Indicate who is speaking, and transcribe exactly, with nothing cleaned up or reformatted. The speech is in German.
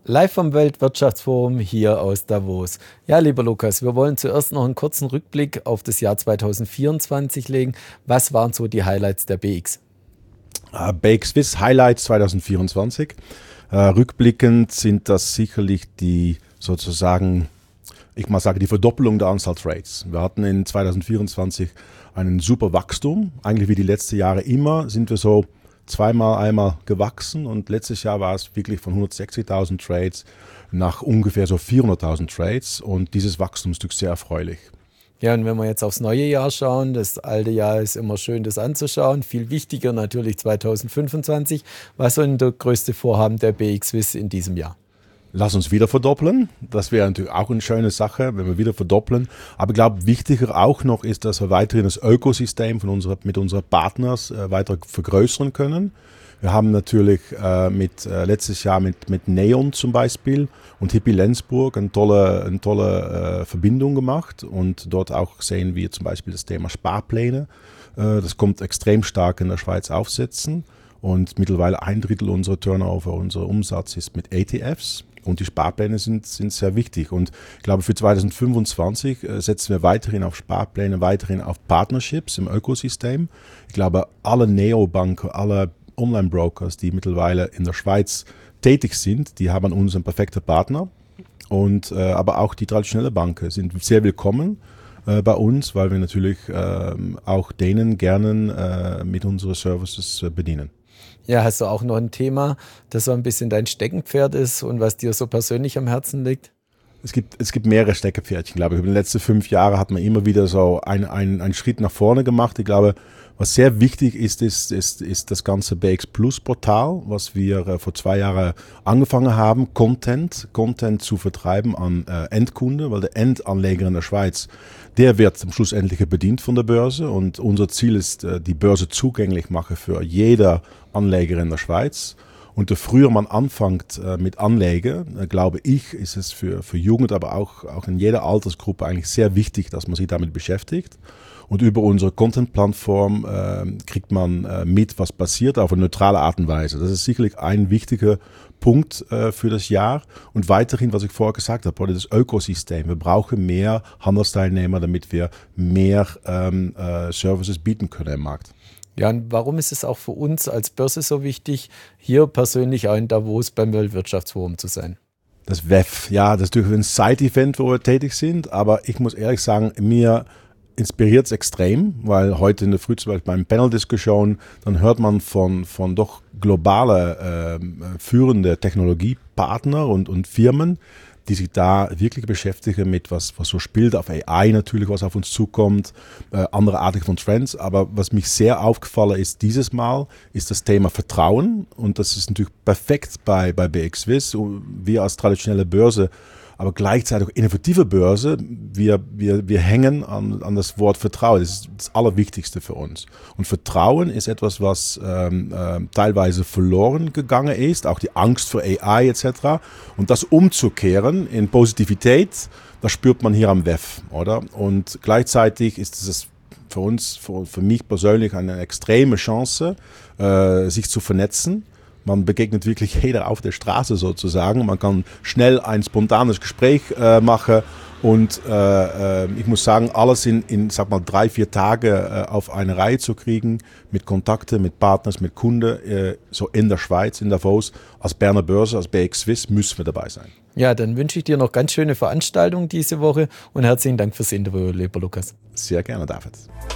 Speaker 1: Live vom Weltwirtschaftsforum hier aus Davos. Ja, lieber Lukas, wir wollen zuerst noch einen kurzen Rückblick auf das Jahr zweitausendvierundzwanzig legen. Was waren so die Highlights der B X?
Speaker 2: Uh, B X Swiss Highlights zweitausendvierundzwanzig. Uh, rückblickend sind das sicherlich die sozusagen, ich mal sage, die Verdoppelung der Anzahl Trades. Wir hatten in zweitausendvierundzwanzig einen super Wachstum. Eigentlich wie die letzten Jahre immer sind wir so zweimal, einmal gewachsen und letztes Jahr war es wirklich von hundertsechzigtausend Trades nach ungefähr so vierhunderttausend Trades und dieses Wachstumsstück sehr erfreulich.
Speaker 1: Ja, und wenn wir jetzt aufs neue Jahr schauen, das alte Jahr ist immer schön, das anzuschauen. Viel wichtiger natürlich zweitausendfünfundzwanzig. Was soll denn der größte Vorhaben der B X Swiss in diesem Jahr?
Speaker 2: Lass uns wieder verdoppeln. Das wäre natürlich auch eine schöne Sache, wenn wir wieder verdoppeln. Aber ich glaube, wichtiger auch noch ist, dass wir weiterhin das Ökosystem von unserer, mit unseren Partners äh, weiter vergrößern können. Wir haben natürlich äh, mit, äh, letztes Jahr mit, mit Neon zum Beispiel und Hippie Lenzburg eine tolle, eine tolle äh, Verbindung gemacht. Und dort auch sehen wir zum Beispiel das Thema Sparpläne. Äh, das kommt extrem stark in der Schweiz aufsetzen. Und mittlerweile ein Drittel unserer Turnover, unser Umsatz ist mit E T Fs. Und die Sparpläne sind, sind sehr wichtig. Und ich glaube, für zweitausendfünfundzwanzig äh, setzen wir weiterhin auf Sparpläne, weiterhin auf Partnerships im Ökosystem. Ich glaube, alle Neobanken, alle Online-Brokers, die mittlerweile in der Schweiz tätig sind, die haben uns einen perfekten Partner. Und, äh, aber auch die traditionellen Banken sind sehr willkommen äh, bei uns, weil wir natürlich äh, auch denen gerne äh, mit unseren Services äh, bedienen.
Speaker 1: Ja, hast du auch noch ein Thema, das so ein bisschen dein Steckenpferd ist und was dir so persönlich am Herzen liegt?
Speaker 2: Es gibt, es gibt mehrere Steckenpferdchen, glaube ich. Über die letzten fünf Jahre hat man immer wieder so einen, einen, einen Schritt nach vorne gemacht. Ich glaube, was sehr wichtig ist, ist, ist, ist das ganze B X Plus Portal, was wir äh, vor zwei Jahren angefangen haben, Content, Content zu vertreiben an äh, Endkunden, weil der Endanleger in der Schweiz, der wird zum Schluss endlich bedient von der Börse und unser Ziel ist, äh, die Börse zugänglich machen für jeder Anleger in der Schweiz. Und je früher man anfängt äh, mit Anlegen, äh, glaube ich, ist es für, für Jugend, aber auch, auch in jeder Altersgruppe eigentlich sehr wichtig, dass man sich damit beschäftigt. Und über unsere Content-Plattform äh, kriegt man äh, mit, was passiert, auf eine neutrale Art und Weise. Das ist sicherlich ein wichtiger Punkt äh, für das Jahr. Und weiterhin, was ich vorher gesagt habe, das Ökosystem. Wir brauchen mehr Handelsteilnehmer, damit wir mehr ähm, äh, Services bieten können im Markt.
Speaker 1: Ja, und warum ist es auch für uns als Börse so wichtig, hier persönlich auch in Davos beim Weltwirtschaftsforum zu sein?
Speaker 2: Das W E F, ja, das ist natürlich ein Side-Event, wo wir tätig sind, aber ich muss ehrlich sagen, mir inspiriert es extrem, weil heute in der Früh zum Beispiel beim Panel-Diskussion, dann hört man von, von doch globale äh, führende Technologiepartner und, und Firmen, die sich da wirklich beschäftigen mit was, was so spielt, auf A I natürlich, was auf uns zukommt, äh, andere Arten von Trends. Aber was mich sehr aufgefallen ist dieses Mal, ist das Thema Vertrauen. Und das ist natürlich perfekt bei, bei B X Swiss. Wir als traditionelle Börse, aber gleichzeitig auch innovative Börse, wir, wir, wir hängen an, an das Wort Vertrauen. Das ist das Allerwichtigste für uns. Und Vertrauen ist etwas, was ähm, äh, teilweise verloren gegangen ist, auch die Angst vor A I et cetera. Und das umzukehren in Positivität, das spürt man hier am W E F, oder? Und gleichzeitig ist es für uns, für, für mich persönlich eine extreme Chance, äh, sich zu vernetzen. Man begegnet wirklich jeder auf der Straße sozusagen. Man kann schnell ein spontanes Gespräch äh, machen und äh, äh, ich muss sagen, alles in, in sag mal, drei, vier Tage äh, auf eine Reihe zu kriegen, mit Kontakten, mit Partners, mit Kunden, äh, so in der Schweiz, in Davos, als Berner Börse, als B X Swiss müssen wir dabei sein.
Speaker 1: Ja, dann wünsche ich dir noch ganz schöne Veranstaltungen diese Woche und herzlichen Dank fürs Interview, lieber Lukas.
Speaker 2: Sehr gerne, David.